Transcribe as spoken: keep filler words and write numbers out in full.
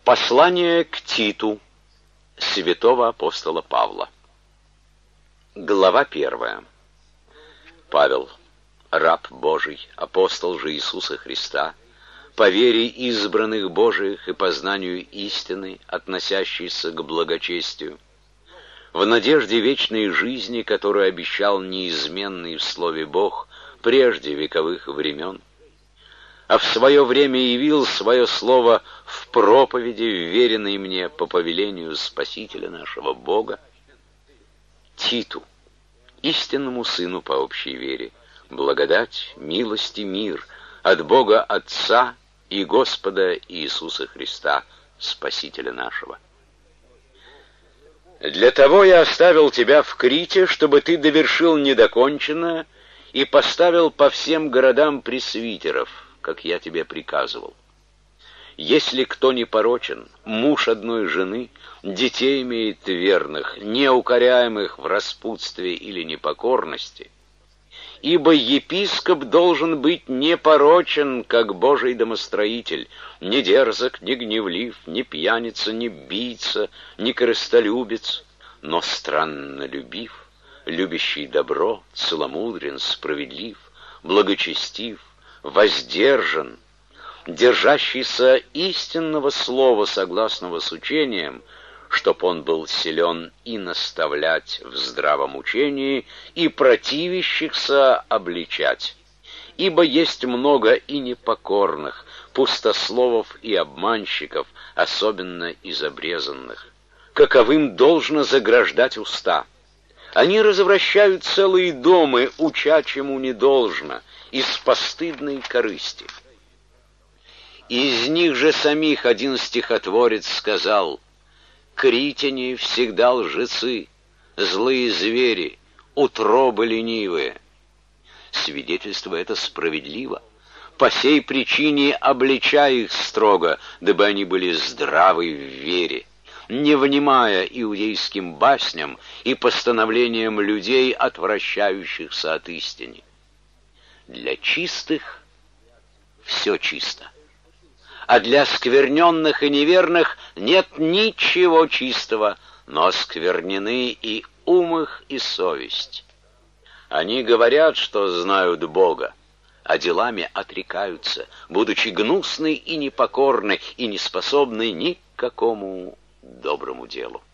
Послание к Титу святого апостола Павла. Глава первая. Павел, раб Божий, апостол же Иисуса Христа, по вере избранных Божиих и познанию истины, относящейся к благочестию, в надежде вечной жизни, которую обещал неизменный в слове Бог прежде вековых времен, а в свое время явил свое слово в проповеди, вверенной мне по повелению Спасителя нашего Бога, Титу, истинному сыну по общей вере, благодать, милость и мир от Бога Отца и Господа Иисуса Христа, Спасителя нашего. Для того я оставил тебя в Крите, чтобы ты довершил недоконченное и поставил по всем городам пресвитеров, как я тебе приказывал. Если кто непорочен, муж одной жены, детей имеет верных, неукоряемых в распутстве или непокорности, ибо епископ должен быть непорочен, как Божий домостроитель, не дерзок, не гневлив, не пьяница, не бийца, не корыстолюбец, но страннолюбив, любящий добро, целомудрен, справедлив, благочестив, воздержан, держащийся истинного слова, согласного с учением, чтоб он был силен и наставлять в здравом учении, и противящихся обличать. Ибо есть много и непокорных, пустословов и обманщиков, особенно из обрезанных, каковым должно заграждать уста. Они развращают целые дома, уча чему не должно, из постыдной корысти. Из них же самих один стихотворец сказал: «Критяне всегда лжецы, злые звери, утробы ленивые». Свидетельство это справедливо. По сей причине обличай их строго, дабы они были здравы в вере, не внимая иудейским басням и постановлениям людей, отвращающихся от истины. Для чистых все чисто, а для оскверненных и неверных нет ничего чистого, но осквернены и ум их, и совесть. Они говорят, что знают Бога, а делами отрекаются, будучи гнусны и непокорны, и неспособны ни к какому доброму делу.